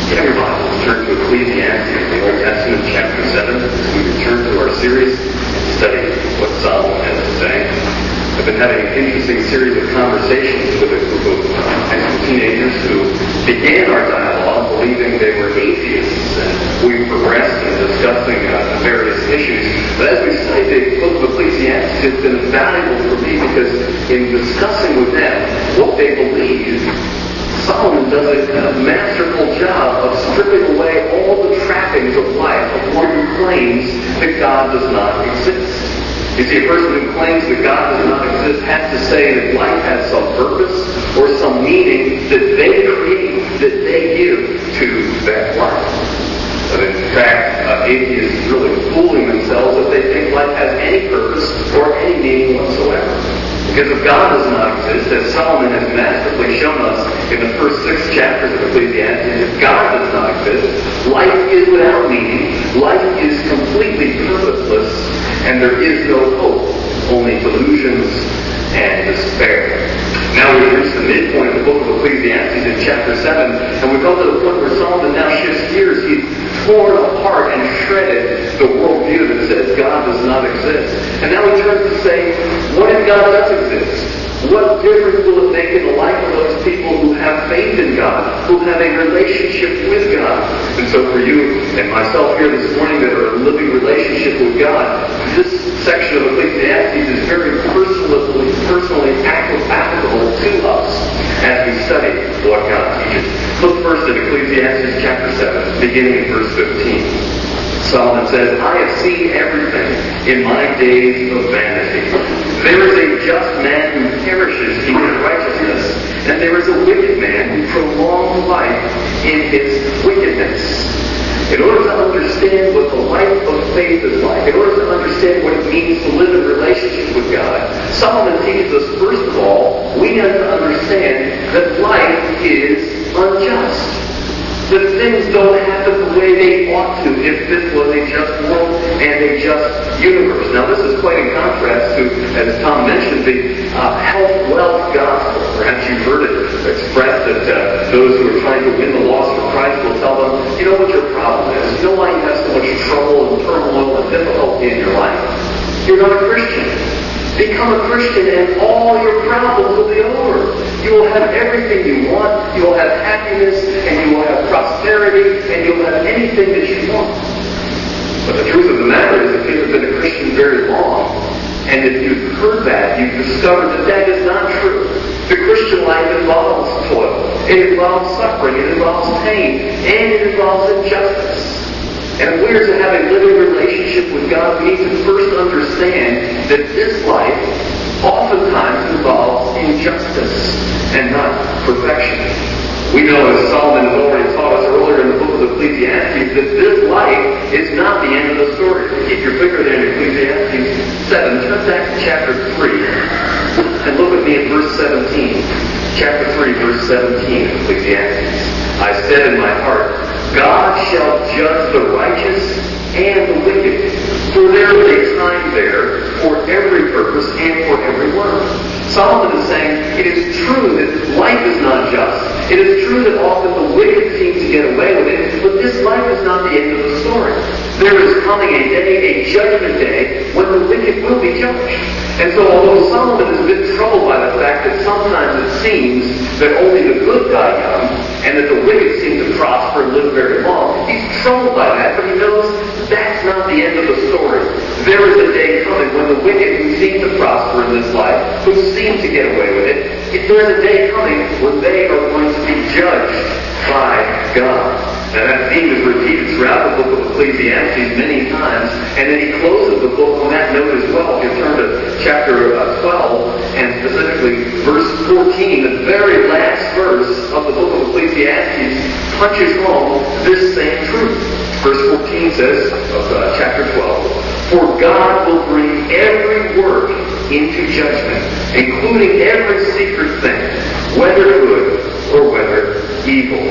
Get your Bibles, turn to Ecclesiastes, the Old Testament, chapter 7, as we return to our series, studying what Solomon has to say. I've been having an interesting series of conversations with a group of high school teenagers who began our dialogue believing they were atheists, and we've progressed in discussing various issues. But as we studied the book of Ecclesiastes, it's been valuable for me because in discussing with them what they believe, Solomon does a masterful job of stripping away all the trappings of life of one who claims that God does not exist. You see, a person who claims that God does not exist has to say that life has some purpose or some meaning that they create, that they give to that life. But in fact, atheists really fooling themselves if they think life has any purpose or any meaning whatsoever. Because if God does not exist, as Solomon has masterfully shown us in the first 6 chapters of Ecclesiastes, if God does not exist, life is without meaning, life is completely purposeless, and there is no hope, only delusions and despair. Now we've reached the midpoint of the book of Ecclesiastes in chapter 7, and we've come to the point where Solomon now shifts gears. He's torn apart and shredded the worldview that says God does not exist. And now he turns to say, what if God does exist? What difference will it make in the life of those people who have faith in God, who have a relationship with God? And so for you and myself here this morning that are in a living relationship with God, this section of Ecclesiastes is very personally applicable to us as we study what God teaches. Look first at Ecclesiastes chapter 7, beginning in verse 15. Solomon says, I have seen everything in my days of vanity. There is a just man who perishes in his righteousness, and there is a wicked man who prolongs life in his wickedness. In order to understand what the life of faith is like, in order to understand what it means to live in relationship with God, Solomon teaches us, first of all, we have to understand that life is unjust. That things don't happen the way they ought to if this was a just world and a just universe. Now this is quite in contrast to, as Tom mentioned, the health, wealth gospel. Perhaps you've heard it expressed that those who are trying to win the lost for Christ will tell them, you know what your problem is? You know why you have so much trouble and turmoil and difficulty in your life? You're not a Christian. Become a Christian and all your problems will be over. You will have everything you want. You will have happiness and you will have prosperity and you will have anything that you want. But the truth of the matter is if you've been a Christian very long and if you've heard that, you've discovered that that is not true. The Christian life involves toil. It involves suffering. It involves pain. And it involves injustice. And if we are to have a living relationship with God, we need to first understand that this life oftentimes involves injustice and not perfection. We know, as Solomon has already taught us earlier in the book of Ecclesiastes, that this life is not the end of the story. Keep your finger there in Ecclesiastes 7. Turn back to chapter 3 and look with me at verse 17. Chapter 3, verse 17 of Ecclesiastes. I said in my heart, God shall judge the righteous and the wicked, for there is a time there for every purpose and for every work. Solomon is saying it is true that life is not just. It is true that often the wicked seem to get away with it, but this life is not the end of the story. There is coming a day, a judgment day, when the wicked will be judged. And so although Solomon is a bit troubled by the fact that sometimes it seems that only the good die young, and that the wicked seem to prosper and live very long, he's troubled by that, but he knows that's not the end of the story. There is a day coming when the wicked who seem to prosper in this life, who seem to get away with it, there is a day coming when they are going to be judged by God. Now that theme is repeated throughout the book of Ecclesiastes many times, and then he closes the book on that note as well. If you turn to chapter 12, and specifically verse 14, the very last verse of the book of Ecclesiastes punches home this same truth. Verse 14 says, of chapter 12, for God will bring every work into judgment, including every secret thing, whether good or whether evil.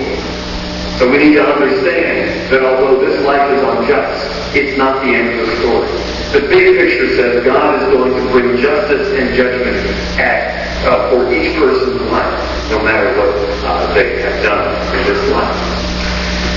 So we need to understand that although this life is unjust, it's not the end of the story. The big picture says God is going to bring justice and judgment for each person's life, no matter what they have done in this life.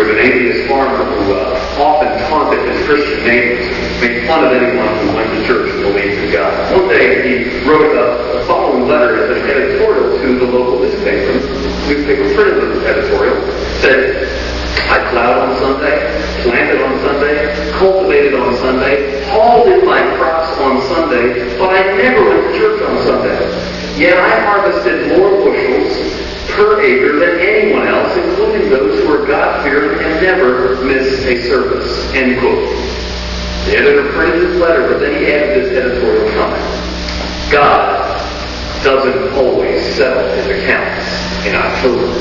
was an atheist farmer who often taunted his Christian neighbors, made fun of anyone who went to church and believed in God. One day he wrote the following letter as an editorial to the local newspaper. The newspaper printed the editorial, said, "I plowed on Sunday, planted on Sunday, cultivated on Sunday, hauled in my crops on Sunday, but I never went to church on Sunday. Yet I harvested more bushels per acre than anyone else, including those who are God-fearing and never miss a service." End quote. The editor printed his letter, but then he added this editorial comment. God doesn't always settle his accounts in October.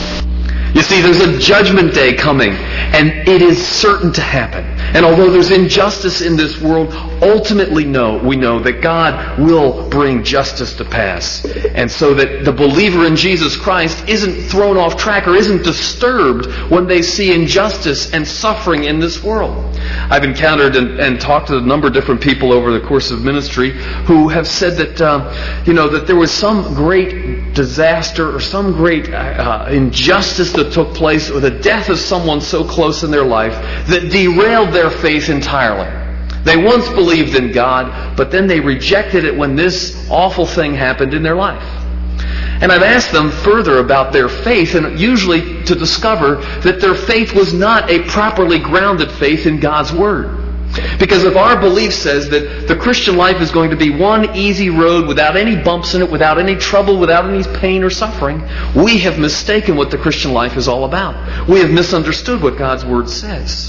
You see, there's a judgment day coming, and it is certain to happen. And although there's injustice in this world, ultimately we know that God will bring justice to pass. And so that the believer in Jesus Christ isn't thrown off track or isn't disturbed when they see injustice and suffering in this world. I've encountered and talked to a number of different people over the course of ministry who have said that, that there was some great disaster or some great injustice that took place, or the death of someone so close in their life that derailed their faith entirely. They once believed in God, but then they rejected it when this awful thing happened in their life. And I've asked them further about their faith, and usually to discover that their faith was not a properly grounded faith in God's Word. Because if our belief says that the Christian life is going to be one easy road without any bumps in it, without any trouble, without any pain or suffering, we have mistaken what the Christian life is all about. We have misunderstood what God's Word says.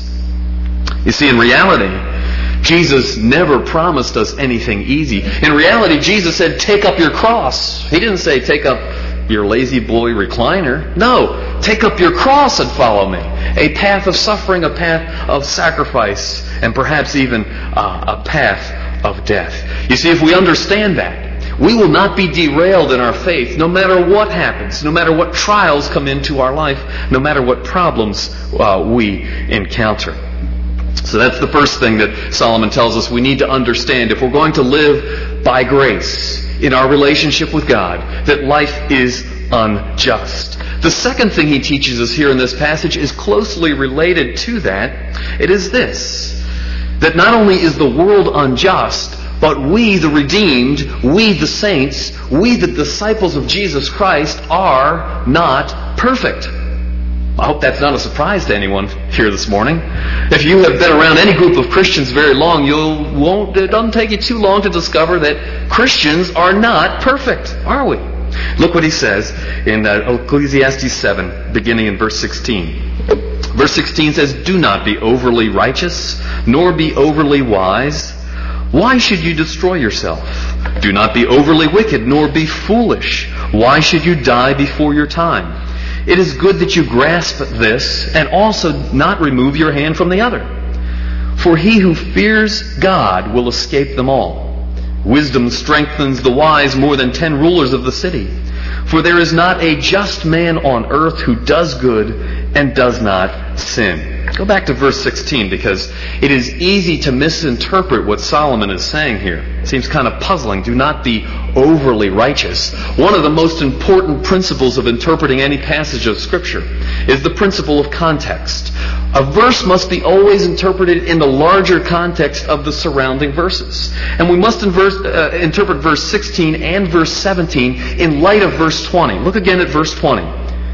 You see, in reality, Jesus never promised us anything easy. In reality, Jesus said, "Take up your cross." He didn't say, "Take up your lazy boy recliner." No, take up your cross and follow me. A path of suffering, a path of sacrifice, and perhaps even a path of death. You see, if we understand that, we will not be derailed in our faith no matter what happens, no matter what trials come into our life, no matter what problems we encounter. So that's the first thing that Solomon tells us we need to understand if we're going to live by grace in our relationship with God, that life is unjust. The second thing he teaches us here in this passage is closely related to that. It is this, that not only is the world unjust, but we, the redeemed, we, the saints, we, the disciples of Jesus Christ, are not perfect. I hope that's not a surprise to anyone here this morning. If you have been around any group of Christians very long, it doesn't take you too long to discover that Christians are not perfect, are we? Look what he says in Ecclesiastes 7, beginning in verse 16. Verse 16 says, "Do not be overly righteous, nor be overly wise. Why should you destroy yourself? Do not be overly wicked, nor be foolish. Why should you die before your time? It is good that you grasp this, and also not remove your hand from the other. For he who fears God will escape them all. Wisdom strengthens the wise more than 10 rulers of the city. For there is not a just man on earth who does good and does not sin." Go back to verse 16, because it is easy to misinterpret what Solomon is saying here. It seems kind of puzzling. Do not be overly righteous. One of the most important principles of interpreting any passage of Scripture is the principle of context. A verse must be always interpreted in the larger context of the surrounding verses. And we must interpret verse 16 and verse 17 in light of verse 20. Look again at verse 20.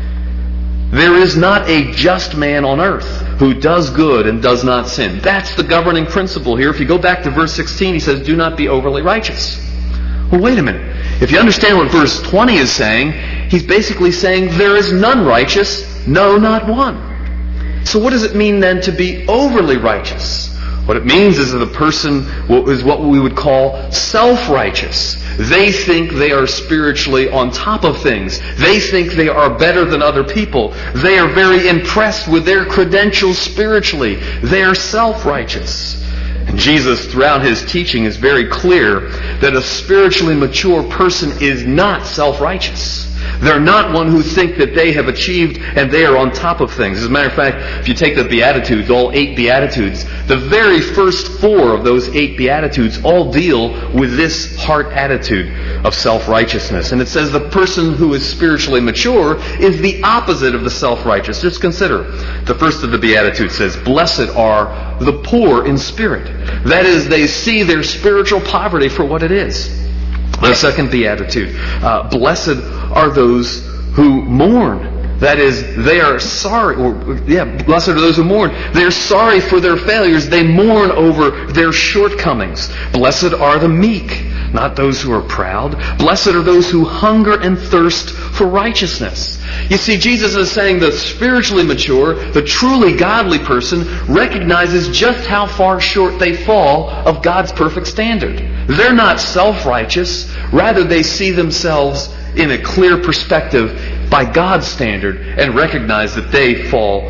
"There is not a just man on earth who does good and does not sin." That's the governing principle here. If you go back to verse 16, he says, "Do not be overly righteous." Well, wait a minute. If you understand what verse 20 is saying, he's basically saying there is none righteous, no, not one. So what does it mean then to be overly righteous? What it means is that a person is what we would call self-righteous. They think they are spiritually on top of things. They think they are better than other people. They are very impressed with their credentials spiritually. They are self-righteous. And Jesus, throughout his teaching, is very clear that a spiritually mature person is not self-righteous. They're not one who think that they have achieved and they are on top of things. As a matter of fact, if you take the Beatitudes, all 8 Beatitudes, the very first 4 of those 8 Beatitudes all deal with this heart attitude of self-righteousness. And it says the person who is spiritually mature is the opposite of the self-righteous. Just consider. The first of the Beatitudes says, "Blessed are the poor in spirit." That is, they see their spiritual poverty for what it is. The second Beatitude, "Blessed are those who mourn." That is, they are sorry, blessed are those who mourn. They're sorry for their failures. They mourn over their shortcomings. "Blessed are the meek," not those who are proud. "Blessed are those who hunger and thirst for righteousness." You see, Jesus is saying the spiritually mature, the truly godly person recognizes just how far short they fall of God's perfect standard. They're not self-righteous. Rather, they see themselves in a clear perspective by God's standard and recognize that they fall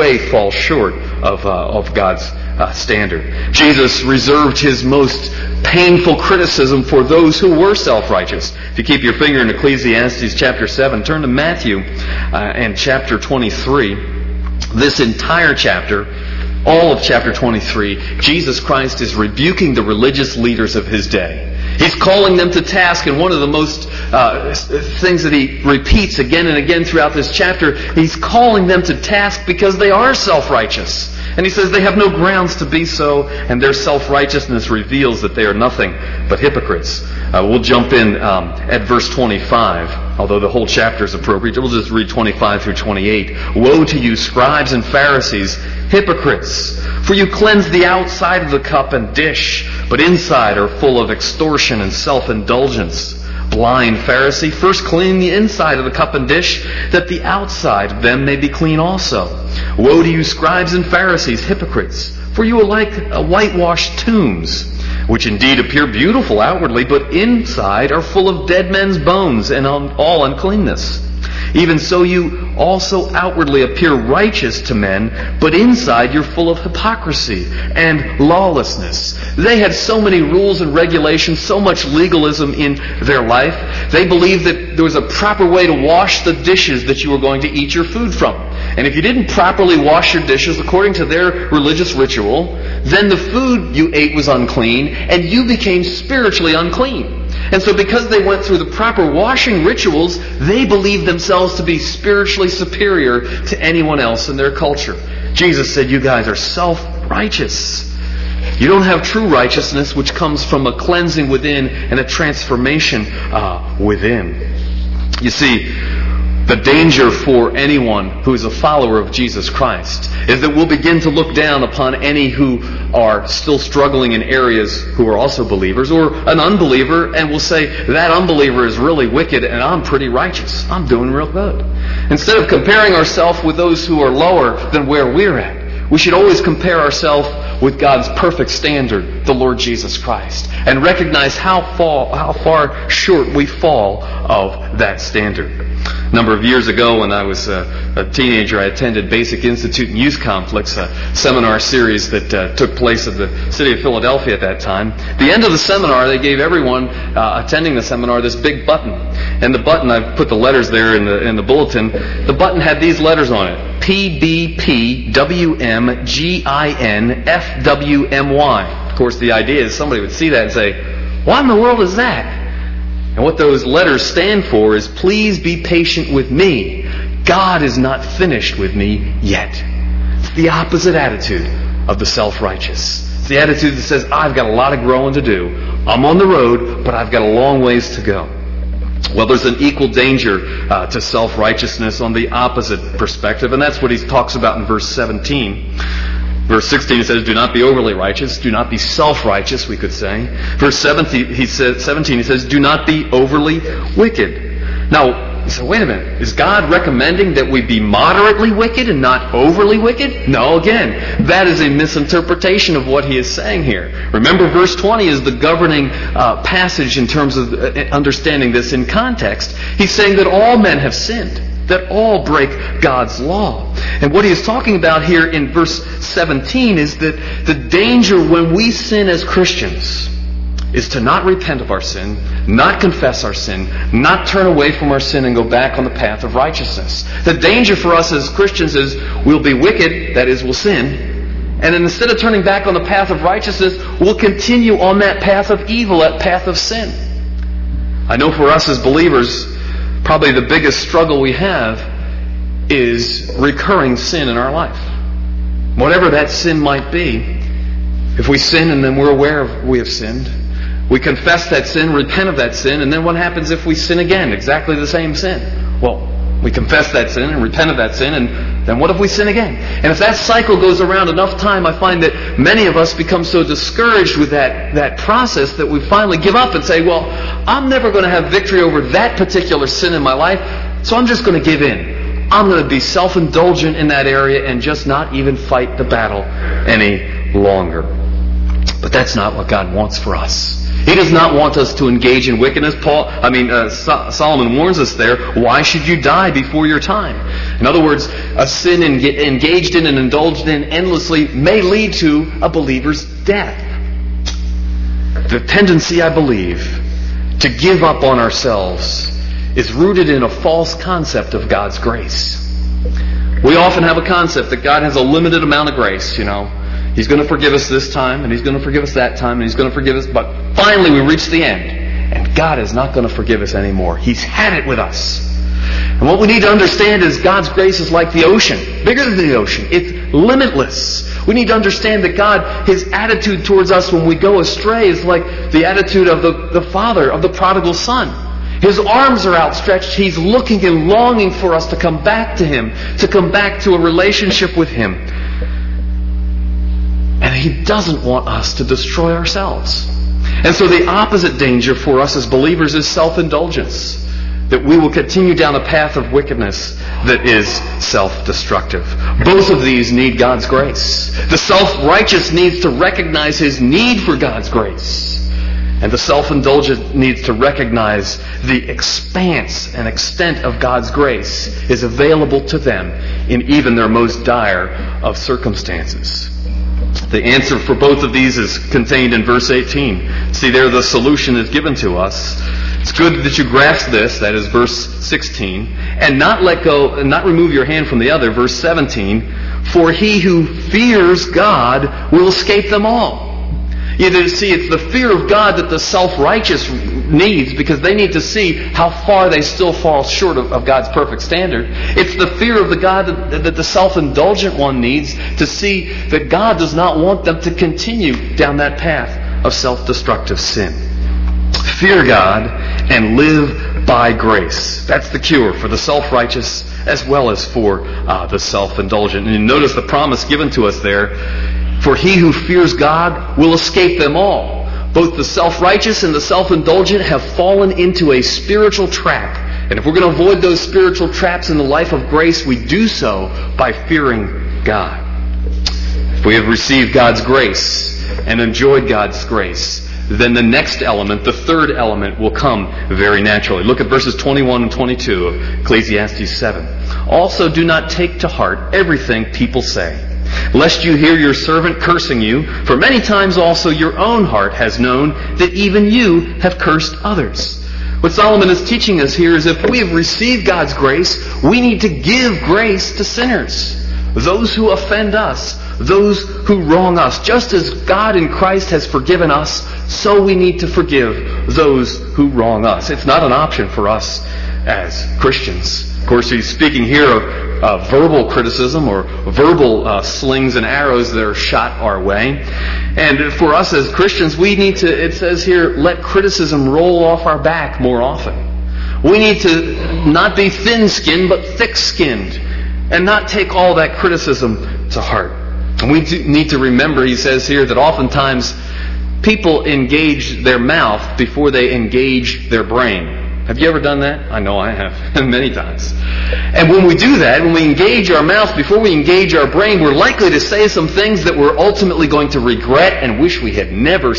short of God's standard. Jesus reserved his most painful criticism for those who were self-righteous. If you keep your finger in Ecclesiastes chapter 7, turn to Matthew and chapter 23. This entire chapter, all of chapter 23, Jesus Christ is rebuking the religious leaders of his day. He's calling them to task, and one of the most things that he repeats again and again throughout this chapter, he's calling them to task because they are self-righteous. And he says they have no grounds to be so, and their self-righteousness reveals that they are nothing but hypocrites. We'll jump in at verse 25, although the whole chapter is appropriate. We'll just read 25 through 28. "Woe to you, scribes and Pharisees, hypocrites! For you cleanse the outside of the cup and dish, but inside are full of extortion and self-indulgence. Blind Pharisee, first clean the inside of the cup and dish, that the outside of them may be clean also. Woe to you, scribes and Pharisees, hypocrites! For you are like whitewashed tombs, which indeed appear beautiful outwardly, but inside are full of dead men's bones and all uncleanness. Even so you also outwardly appear righteous to men, but inside you're full of hypocrisy and lawlessness." They had so many rules and regulations, so much legalism in their life. They believed that there was a proper way to wash the dishes that you were going to eat your food from. And if you didn't properly wash your dishes according to their religious ritual, then the food you ate was unclean, and you became spiritually unclean. And so because they went through the proper washing rituals, they believed themselves to be spiritually superior to anyone else in their culture. Jesus said, you guys are self-righteous. You don't have true righteousness, which comes from a cleansing within and a transformation within. You see, the danger for anyone who is a follower of Jesus Christ is that we'll begin to look down upon any who are still struggling in areas who are also believers, or an unbeliever, and we'll say, that unbeliever is really wicked and I'm pretty righteous. I'm doing real good. Instead of comparing ourselves with those who are lower than where we're at, we should always compare ourselves with God's perfect standard, the Lord Jesus Christ, and recognize how far short we fall of that standard. A number of years ago, when I was a teenager, I attended Basic Institute and Youth Conflicts, a seminar series that took place at the city of Philadelphia at that time. At the end of the seminar, they gave everyone attending the seminar this big button. And the button, I've put the letters there in the bulletin, the button had these letters on it: PBPWMGINFWMY. Of course, the idea is somebody would see that and say, what in the world is that? And what those letters stand for is, please be patient with me. God is not finished with me yet. It's the opposite attitude of the self-righteous. It's the attitude that says, I've got a lot of growing to do. I'm on the road, but I've got a long ways to go. Well, there's an equal danger to self-righteousness on the opposite perspective, and that's what he talks about in verse 17. Verse 16, he says, do not be overly righteous. Do not be self-righteous, we could say. Verse 17, he says, do not be overly wicked. Now, you say, wait a minute. Is God recommending that we be moderately wicked and not overly wicked? No, again, that is a misinterpretation of what he is saying here. Remember, verse 20 is the governing passage in terms of understanding this in context. He's saying that all men have sinned, that all break God's law. And what he is talking about here in verse 17 is that the danger when we sin as Christians is to not repent of our sin, not confess our sin, not turn away from our sin and go back on the path of righteousness. The danger for us as Christians is we'll be wicked, that is, we'll sin, and instead of turning back on the path of righteousness, we'll continue on that path of evil, that path of sin. I know for us as believers, probably the biggest struggle we have is recurring sin in our life. Whatever that sin might be, if we sin and then we're aware we have sinned, we confess that sin, repent of that sin, and then what happens if we sin again? Exactly the same sin. Well, we confess that sin and repent of that sin, and then what if we sin again? And if that cycle goes around enough time, I find that many of us become so discouraged with that process that we finally give up and say, well, I'm never going to have victory over that particular sin in my life, so I'm just going to give in. I'm going to be self-indulgent in that area and just not even fight the battle any longer. But that's not what God wants for us. He does not want us to engage in wickedness. Solomon warns us there, why should you die before your time? In other words, a sin engaged in and indulged in endlessly may lead to a believer's death. The tendency, I believe, to give up on ourselves is rooted in a false concept of God's grace. We often have a concept that God has a limited amount of grace, He's going to forgive us this time, and He's going to forgive us that time, and He's going to forgive us. But finally we reach the end, and God is not going to forgive us anymore. He's had it with us. And what we need to understand is God's grace is like the ocean, bigger than the ocean. It's limitless. We need to understand that God, His attitude towards us when we go astray is like the attitude of the father, of the prodigal son. His arms are outstretched. He's looking and longing for us to come back to Him, to come back to a relationship with Him. And He doesn't want us to destroy ourselves. And so the opposite danger for us as believers is self-indulgence. That we will continue down a path of wickedness that is self-destructive. Both of these need God's grace. The self-righteous needs to recognize his need for God's grace. And the self-indulgent needs to recognize the expanse and extent of God's grace is available to them in even their most dire of circumstances. The answer for both of these is contained in verse 18. See there, the solution is given to us. It's good that you grasp this, that is verse 16, and not let go, and not remove your hand from the other, verse 17, for he who fears God will escape them all. You see, it's the fear of God that the self-righteous needs, because they need to see how far they still fall short of God's perfect standard. It's the fear of the God that the self-indulgent one needs to see that God does not want them to continue down that path of self-destructive sin. Fear God and live by grace. That's the cure for the self-righteous as well as for the self-indulgent. And you notice the promise given to us there. For he who fears God will escape them all. Both the self-righteous and the self-indulgent have fallen into a spiritual trap. And if we're going to avoid those spiritual traps in the life of grace, we do so by fearing God. If we have received God's grace and enjoyed God's grace, then the next element, the third element, will come very naturally. Look at verses 21 and 22 of Ecclesiastes 7. Also do not take to heart everything people say, lest you hear your servant cursing you, for many times also your own heart has known that even you have cursed others. What Solomon is teaching us here is if we have received God's grace, we need to give grace to sinners. Those who offend us, those who wrong us. Just as God in Christ has forgiven us, so we need to forgive those who wrong us. It's not an option for us as Christians. Of course, he's speaking here of verbal criticism or verbal slings and arrows that are shot our way. And for us as Christians, we need to, it says here, let criticism roll off our back more often. We need to not be thin-skinned, but thick-skinned, and not take all that criticism to heart. And we need to remember, he says here, that oftentimes people engage their mouth before they engage their brain. Have you ever done that? I know I have, many times. And when we do that, when we engage our mouth before we engage our brain, we're likely to say some things that we're ultimately going to regret and wish we had never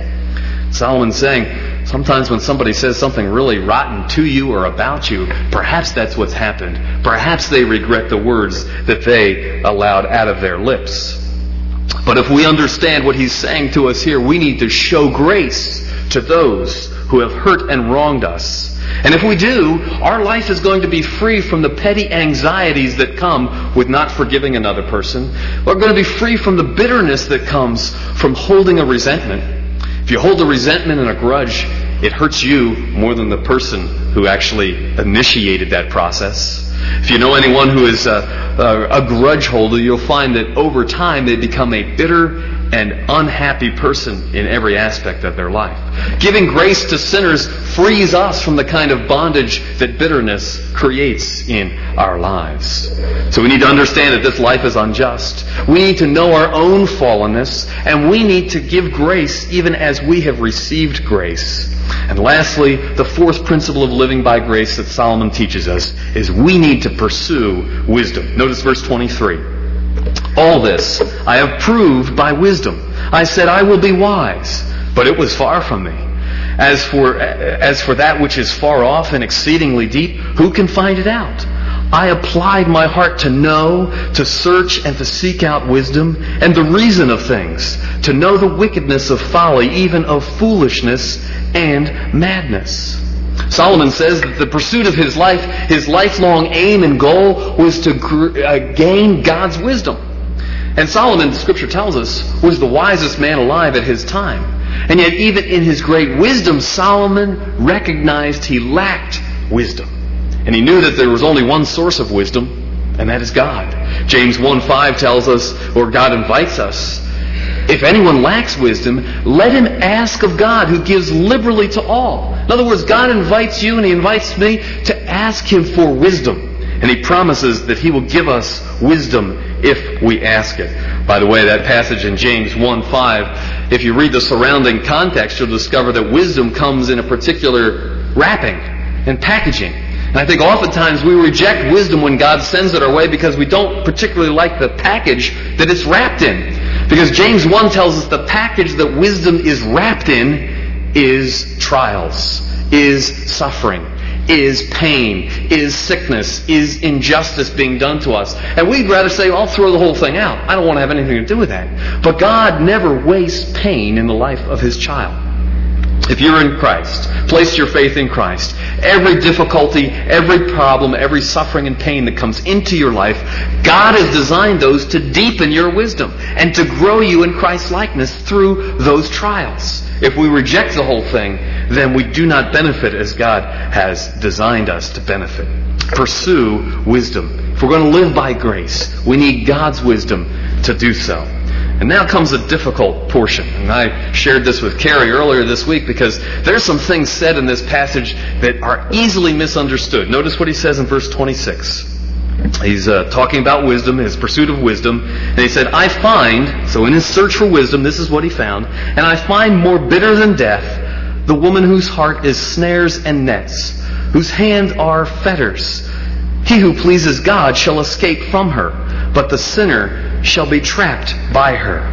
said. Solomon's saying, sometimes when somebody says something really rotten to you or about you, perhaps that's what's happened. Perhaps they regret the words that they allowed out of their lips. But if we understand what he's saying to us here, we need to show grace to those who have hurt and wronged us. And if we do, our life is going to be free from the petty anxieties that come with not forgiving another person. We're going to be free from the bitterness that comes from holding a resentment. If you hold a resentment and a grudge, it hurts you more than the person who actually initiated that process. If you know anyone who is a grudge holder, you'll find that over time they become a bitter and unhappy person in every aspect of their life. Giving grace to sinners frees us from the kind of bondage that bitterness creates in our lives. So we need to understand that this life is unjust. We need to know our own fallenness, and we need to give grace even as we have received grace. And lastly, the fourth principle of living by grace that Solomon teaches us is we need to pursue wisdom. Notice verse 23. All this I have proved by wisdom. I said, I will be wise, but it was far from me. As for that which is far off and exceedingly deep, who can find it out? I applied my heart to know, to search, and to seek out wisdom and the reason of things, to know the wickedness of folly, even of foolishness and madness. Solomon says that the pursuit of his life, his lifelong aim and goal, was to gain God's wisdom. And Solomon, the Scripture tells us, was the wisest man alive at his time. And yet even in his great wisdom, Solomon recognized he lacked wisdom. And he knew that there was only one source of wisdom, and that is God. James 1:5 tells us, or God invites us, if anyone lacks wisdom, let him ask of God, who gives liberally to all. In other words, God invites you and He invites me to ask Him for wisdom. And He promises that He will give us wisdom if we ask it. By the way, that passage in James 1:5, if you read the surrounding context, you'll discover that wisdom comes in a particular wrapping and packaging. And I think oftentimes we reject wisdom when God sends it our way because we don't particularly like the package that it's wrapped in. Because James 1 tells us the package that wisdom is wrapped in is trials, is suffering, is pain, is sickness, is injustice being done to us. And we'd rather say, I'll throw the whole thing out. I don't want to have anything to do with that. But God never wastes pain in the life of His child. If you're in Christ, place your faith in Christ, every difficulty, every problem, every suffering and pain that comes into your life, God has designed those to deepen your wisdom and to grow you in Christ's likeness through those trials. If we reject the whole thing, then we do not benefit as God has designed us to benefit. Pursue wisdom. If we're going to live by grace, we need God's wisdom to do so. And now comes a difficult portion. And I shared this with Carrie earlier this week because there's some things said in this passage that are easily misunderstood. Notice what he says in verse 26. He's talking about wisdom, his pursuit of wisdom. And he said, I find, so in his search for wisdom, this is what he found, and I find more bitter than death the woman whose heart is snares and nets, whose hands are fetters. He who pleases God shall escape from her, but the sinner shall be trapped by her.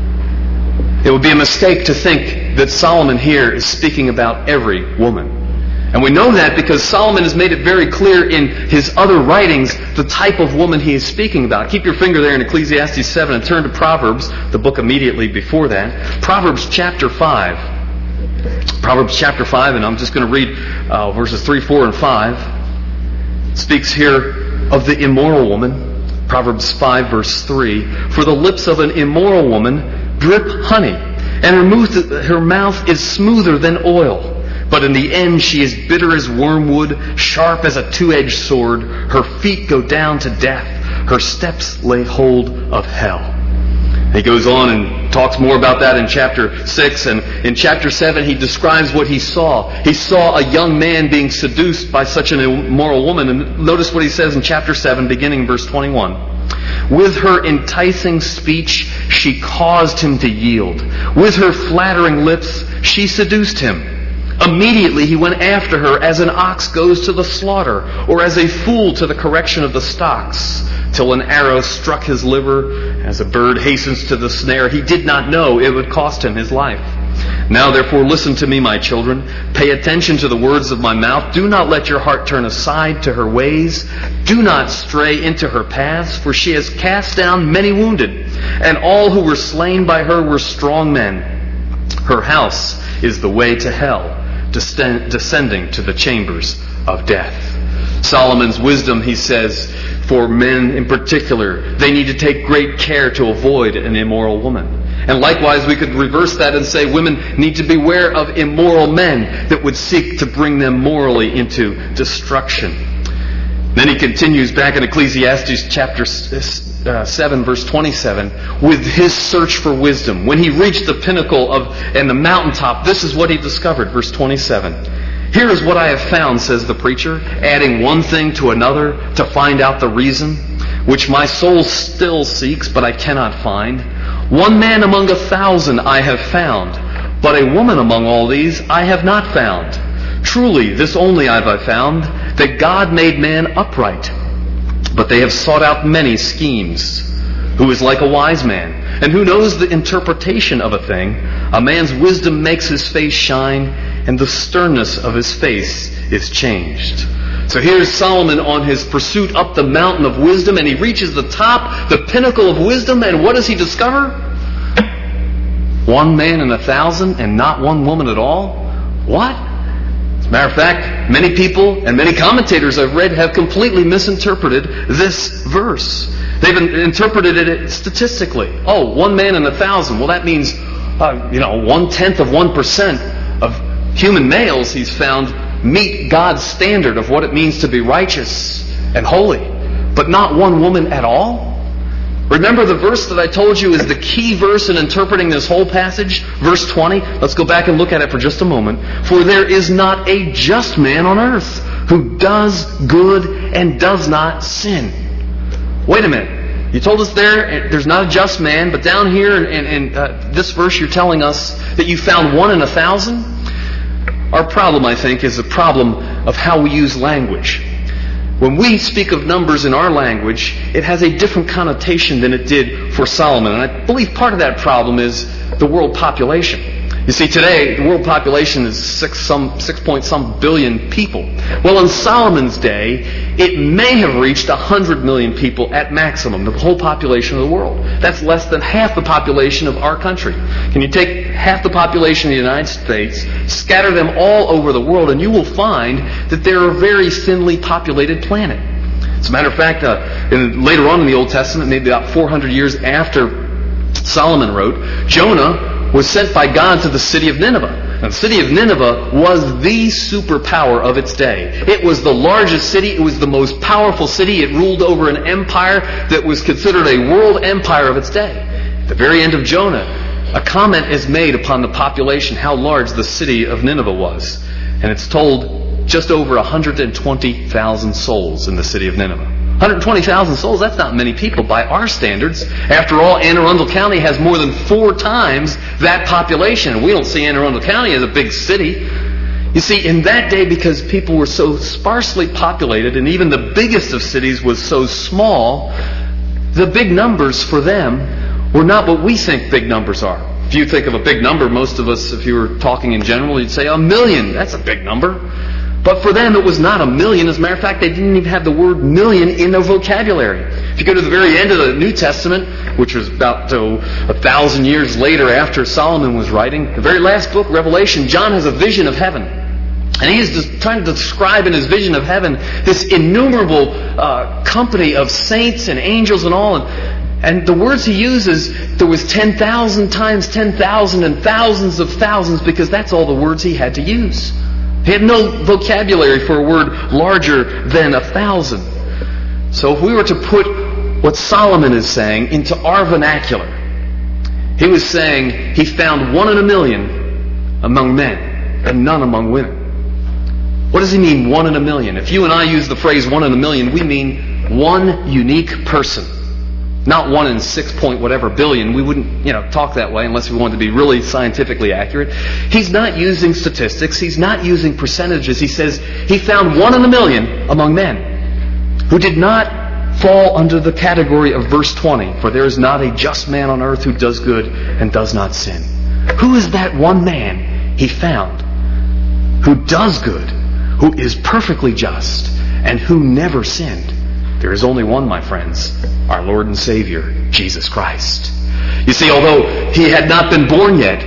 It would be a mistake to think that Solomon here is speaking about every woman. And we know that because Solomon has made it very clear in his other writings the type of woman he is speaking about. Keep your finger there in Ecclesiastes 7 and turn to Proverbs, the book immediately before that. Proverbs chapter 5. Proverbs chapter 5, and I'm just going to read verses 3, 4, and 5. It speaks here of the immoral woman. Proverbs 5 verse 3, for the lips of an immoral woman drip honey, and her mouth is smoother than oil. But in the end she is bitter as wormwood, sharp as a two-edged sword. Her feet go down to death. Her steps lay hold of hell. He goes on and talks more about that in chapter 6. And in chapter 7 he describes what he saw. He saw a young man being seduced by such an immoral woman. And notice what he says in chapter 7, beginning in verse 21. With her enticing speech she caused him to yield. With her flattering lips she seduced him. Immediately he went after her as an ox goes to the slaughter, or as a fool to the correction of the stocks, till an arrow struck his liver, as a bird hastens to the snare. He did not know it would cost him his life. Now therefore listen to me, my children. Pay attention to the words of my mouth. Do not let your heart turn aside to her ways. Do not stray into her paths, for she has cast down many wounded, and all who were slain by her were strong men. Her house is the way to hell, descending to the chambers of death. Solomon's wisdom, he says, for men in particular, they need to take great care to avoid an immoral woman. And likewise, we could reverse that and say women need to beware of immoral men that would seek to bring them morally into destruction. Then he continues back in Ecclesiastes chapter 7, verse 27, with his search for wisdom. When he reached the pinnacle and the mountaintop, this is what he discovered, verse 27. Here is what I have found, says the preacher, adding one thing to another to find out the reason, which my soul still seeks, but I cannot find. One man among 1,000 I have found, but a woman among all these I have not found. Truly, this only have I found, that God made man upright, but they have sought out many schemes. Who is like a wise man, and who knows the interpretation of a thing? A man's wisdom makes his face shine, and the sternness of his face is changed. So here's Solomon on his pursuit up the mountain of wisdom, and he reaches the top, the pinnacle of wisdom, and what does he discover? One man in 1,000 and not one woman at all? What? As a matter of fact, many people and many commentators I've read have completely misinterpreted this verse. They've interpreted it statistically. Oh, one man in 1,000. Well, that means, 1/10 of 1% of human males he's found meet God's standard of what it means to be righteous and holy, but not one woman at all? Remember the verse that I told you is the key verse in interpreting this whole passage? Verse 20. Let's go back and look at it for just a moment. For there is not a just man on earth who does good and does not sin. Wait a minute. You told us there's not a just man, but down here in this verse you're telling us that you found one in 1,000? Our problem, I think, is a problem of how we use language. When we speak of numbers in our language, it has a different connotation than it did for Solomon. And I believe part of that problem is the world population. You see, today, the world population is 6 billion people. Well, in Solomon's day, it may have reached 100 million people at maximum, the whole population of the world. That's less than half the population of our country. Can you take half the population of the United States, scatter them all over the world, and you will find that they're a very thinly populated planet. As a matter of fact, later on in the Old Testament, maybe about 400 years after Solomon wrote, Jonah was sent by God to the city of Nineveh. Now, the city of Nineveh was the superpower of its day. It was the largest city. It was the most powerful city. It ruled over an empire that was considered a world empire of its day. At the very end of Jonah, a comment is made upon the population, how large the city of Nineveh was. And it's told just over 120,000 souls in the city of Nineveh. 120,000 souls, that's not many people by our standards. After all, Anne Arundel County has more than 4 times that population. We don't see Anne Arundel County as a big city. You see, in that day, because people were so sparsely populated, and even the biggest of cities was so small, the big numbers for them were not what we think big numbers are. If you think of a big number, most of us, if you were talking in general, you'd say 1 million. That's a big number. But for them, it was not 1 million. As a matter of fact, they didn't even have the word million in their vocabulary. If you go to the very end of the New Testament, which was about 1,000 years later after Solomon was writing, the very last book, Revelation, John has a vision of heaven. And he is just trying to describe in his vision of heaven this innumerable company of saints and angels and all. And the words he uses, there was 10,000 times 10,000 and thousands of thousands, because that's all the words he had to use. He had no vocabulary for a word larger than 1,000. So if we were to put what Solomon is saying into our vernacular, he was saying he found 1 in 1,000,000 among men and none among women. What does he mean, 1 in 1,000,000? If you and I use the phrase 1 in 1,000,000, we mean one unique person. Not 1 in 6 point whatever billion. We wouldn't, talk that way unless we wanted to be really scientifically accurate. He's not using statistics. He's not using percentages. He says he found 1 in 1,000,000 among men who did not fall under the category of verse 20. For there is not a just man on earth who does good and does not sin. Who is that one man he found who does good, who is perfectly just, and who never sinned? There is only one, my friends, our Lord and Savior, Jesus Christ. You see, although he had not been born yet,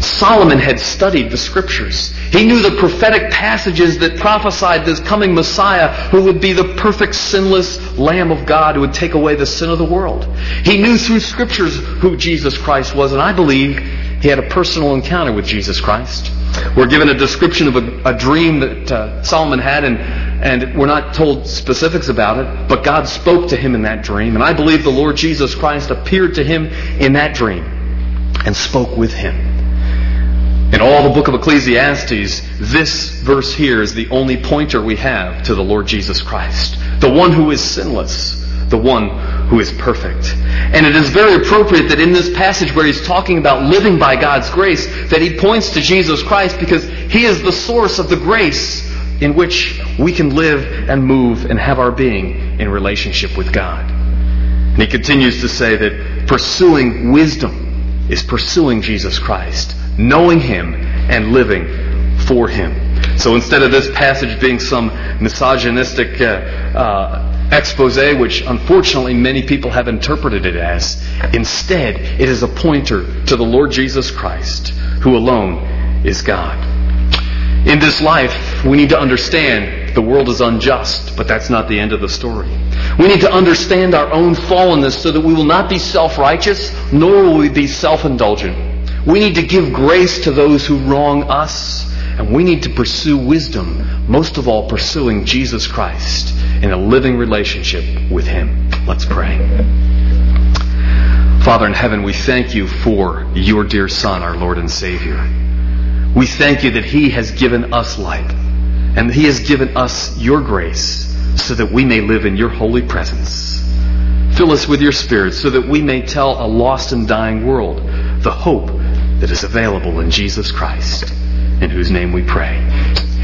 Solomon had studied the Scriptures. He knew the prophetic passages that prophesied this coming Messiah who would be the perfect, sinless Lamb of God who would take away the sin of the world. He knew through Scriptures who Jesus Christ was, and I believe he had a personal encounter with Jesus Christ. We're given a description of a dream that Solomon had, and we're not told specifics about it, but God spoke to him in that dream, and I believe the Lord Jesus Christ appeared to him in that dream and spoke with him. In all the book of Ecclesiastes, this verse here is the only pointer we have to the Lord Jesus Christ, the one who is sinless, the one who is perfect. And it is very appropriate that in this passage where he's talking about living by God's grace, that he points to Jesus Christ because he is the source of the grace in which we can live and move and have our being in relationship with God. And he continues to say that pursuing wisdom is pursuing Jesus Christ, knowing him and living for him. So instead of this passage being some misogynistic expose, which unfortunately many people have interpreted it as, instead it is a pointer to the Lord Jesus Christ, who alone is God. In this life, we need to understand the world is unjust, but that's not the end of the story. We need to understand our own fallenness so that we will not be self-righteous, nor will we be self-indulgent. We need to give grace to those who wrong us, and we need to pursue wisdom, most of all pursuing Jesus Christ in a living relationship with him. Let's pray. Father in heaven, we thank you for your dear Son, our Lord and Savior. We thank you that he has given us light, and he has given us your grace so that we may live in your holy presence. Fill us with your Spirit so that we may tell a lost and dying world the hope that is available in Jesus Christ, in whose name we pray.